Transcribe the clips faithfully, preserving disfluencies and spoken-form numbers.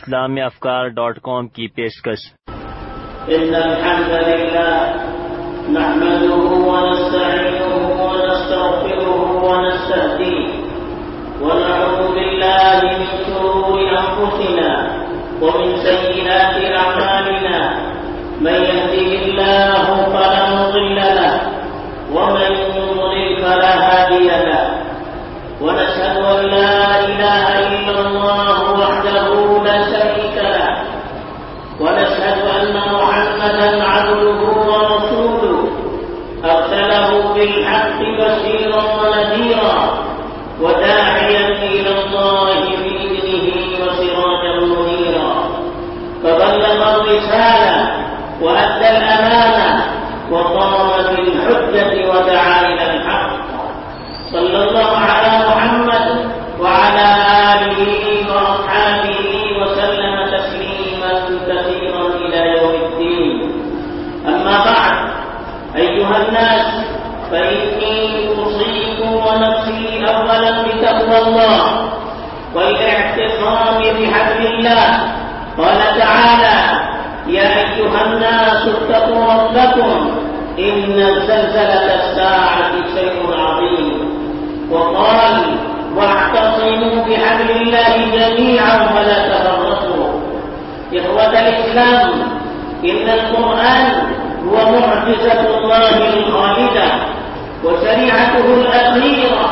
اسلامی افکار ڈاٹ کام کی پیشکش۔ ان الحمد لله نحمده ونستعينه ونستغفره ونستهديه ونعوذ بالله من شرور انفسنا ومن سيئات اعمالنا، من يهده الله فلا مضل له ومن يضلل فلا هادي له، ونشهد ان لا اله الا الله وحده لا شريك له، ونشهد ان محمدا عبده ورسوله ارسله بالحق بشيرا ونذيرا وداعيا الى الله باذنه وسراجا منيرا، فبلغ الرساله وادى الامانه وقام بالحجه ودعا الى الحق، صلى الله على محمد وعلى آله وأصحابه وسلم تسليما كثيرا إلى يوم الدين. أما بعد، أيها الناس، فإني أوصيكم ونفسي أولا بتقوى الله والاعتصام بحبل الله. قال تعالى: يا أيها الناس اتقوا ربكم إن زلزلة الساعة شيء عظيم. وقال: واعتصموا بحبل الله جميعا ولا تفرقوا. إخوة الإسلام، إن القرآن هو معجزة الله الخالدة وشريعته الأخيرة،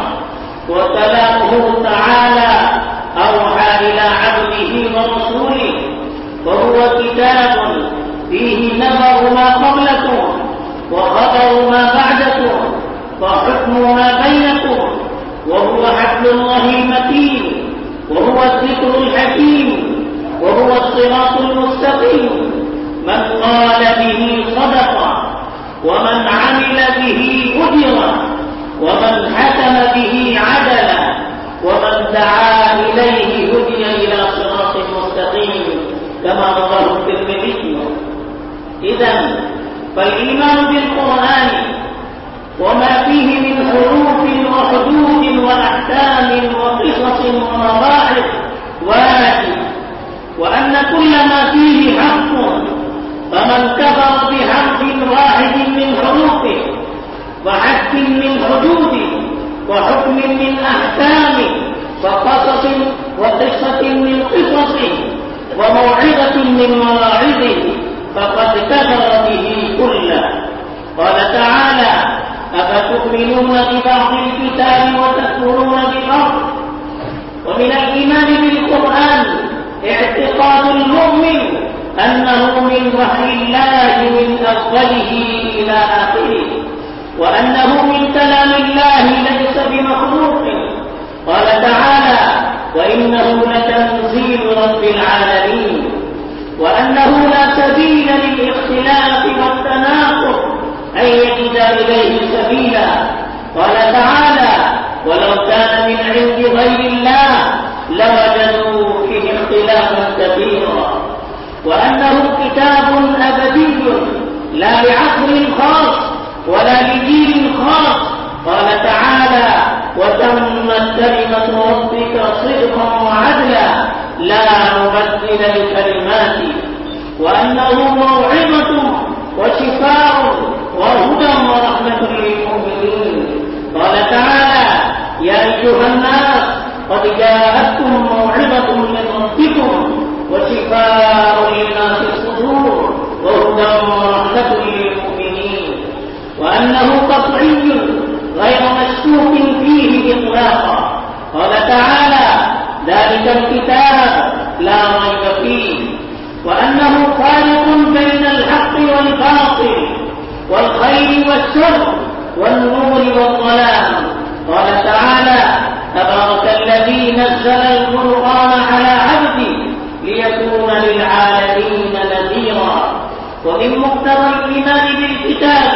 وكلامه تعالى أوحى إلى عبده ورسوله، وهو كتاب فيه نبأ ما قبلكم وخبر ما بعدكم وحكم ما بينكم، وهو حبل الله المتين، وهو الذكر الحكيم، وهو الصراط المستقيم. من قال به صدق، ومن عمل به أجر، ومن حكم به عدل، ومن دعا إليه هدي إلى صراط مستقيم، كما رواه الترمذي. إذن فالإيمان بالقرآن وما فيه من حروف وحدود وأحكام وقصص ومواعظ واجب، وأن كل ما فيه حق، فمن كفر بحرف واحد من حروفه وحد من حدوده وحكم من أحكام وقصص وقصة من قصصه وموعظة من مواعظه فقد كفر به كله. قال تعالى: أفتؤمنون ببعض الكتاب وتكفرون ببعض. ومن الإيمان بالقرآن اعتقاد المؤمن أنه من وحي الله من أوله إلى آخره، وأنه من كلام الله ليس بمخلوق. قال تعالى: وإنه لتنزيل رب العالمين، وأنه لا سبيل للاختلاف والتناقض أن يجد إليه سبيلا. قال تعالى: ولو كان من عند غير الله لوجدوا فيه اختلافا كثيرا، وأنه كتاب أبدي لا لعصر خاص ولا لجيل خاص. قال تعالى: وتمت كلمة ربك صدقا وعدلا لا مبدل لكلماته، وأنه موعظة وشفاء وهدى ورحمة للمؤمنين. قال تعالى: يا أيها الناس قد جاءتكم موعظة من ربكم وشفاء لما في الصدور وهدى ورحمة للمؤمنين، وأنه قطعي غير مشكوك فيه إطلاقا. قال تعالى: ذلك الكتاب لا ريب فيه، وأنه فارق بين الحق والباطل والخير والشر والنور والظلام. قال تعالى: تبارك الذي نزل القرآن على عبده ليكون للعالمين نذيرا. ومن مقتضى الإيمان بالكتاب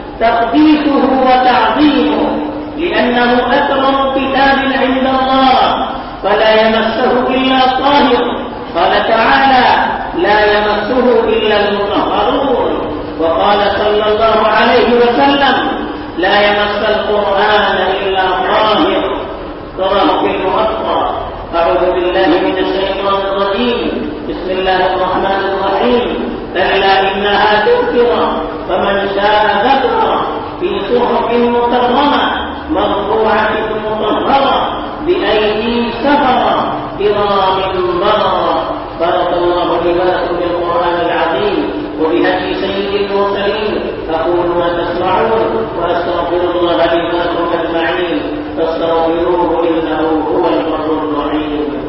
تقديسه وتعظيمه، لأنه أكرم كتاب عند الله فلا يمسه إلا طاهر. قال تعالى: لا يمسه إلا المطهرون. وقال صلى الله عليه وسلم: لا يمس القرآن إلا طاهر. رواه في الموطأ. أعوذ بالله من الشيطان الرجيم. بسم الله الرحمن الرحيم كلا إنها تذكرة فمن شاء ذكره في صحف مكرمة مرفوعة مطهرة بأيدي سفرة كرام بررة. بارك الله لي ولكم بالقرآن العظيم وبهدي سيد المرسلين. أقول ما تسمعون وأستغفر الله لي ولكم أجمعين فاستغفروه إنه هو البر الرحيم.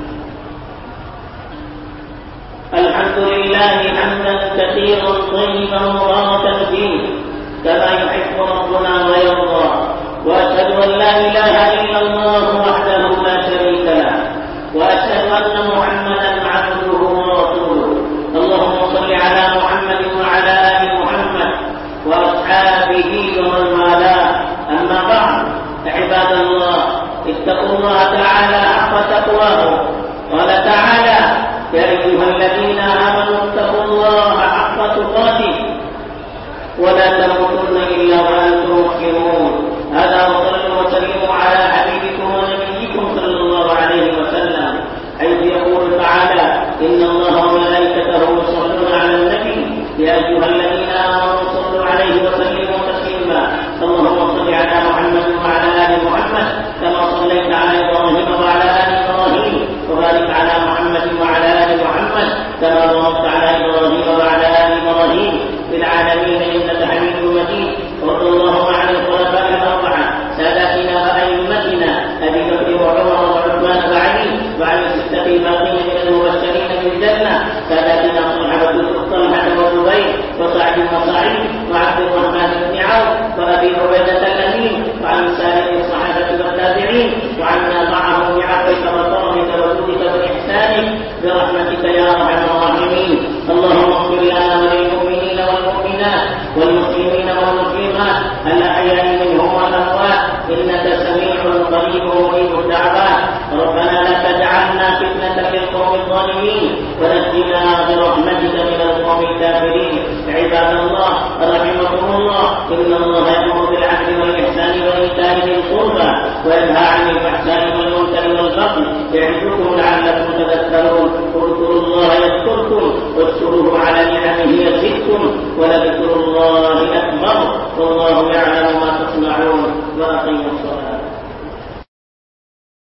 الحمد لله حمدا كثيرا طيبا مباركا فيه كما يحب ربنا ويرضى. وأشهد أن لا إله إلا الله وحده لا شريك له وأشهد أن محمدا عبده ورسوله. اللهم صل على محمد وعلى آل محمد وأصحابه ومن والاه. أما بعد عباد الله اتقوا الله تعالى حق تقواه. قال تعالى يا أيها الذين آمنوا اتقوا الله حق تقاته ولا تموتن إلا وأنتم مسلمون. هذا وصلوا وسلموا على حبيبكم ونبيكم صلى الله عليه وسلم حيث يقول تعالى إن الله وملائكته يصلون على النبي يا أيها الذين آمنوا صلوا عليه وسلموا تسليما. اللهم صل على محمد وعلى آل محمد كما صليت على إبراهيم وعلى آل إبراهيم وبارك على محمد وعلى آل محمد كما باركت على إبراهيم وعلى آل إبراهيم في العالمين إنك حميد مجيد. وارض اللهم عن الخلفاء الأربعة ساداتنا وأئمتنا أبي بكر وعمر وعثمان وعلي وعن الستة الباقين من المبشرين بالجنة ساداتنا طلحة وزبير وسعد وسعيد وعبد الرحمن بن عوف وأبي عبيدة الأمين وعن سائر الصحابة والتابعين وعنا معهم بعفوك وكرمك وجودك وإحسانك برحمتك يا أرحم الراحمين. اللهم اغفر لنا وللمؤمنين والمؤمنات والمسلمين والمسلمات الأحياء منهم والأموات إنك سميع قريب مجيب الدعوات. ربنا لا تجعلنا فتنة للقوم الظالمين ونجنا برحمتك من القوم الكافرين. عباد الله رحمكم الله إن الله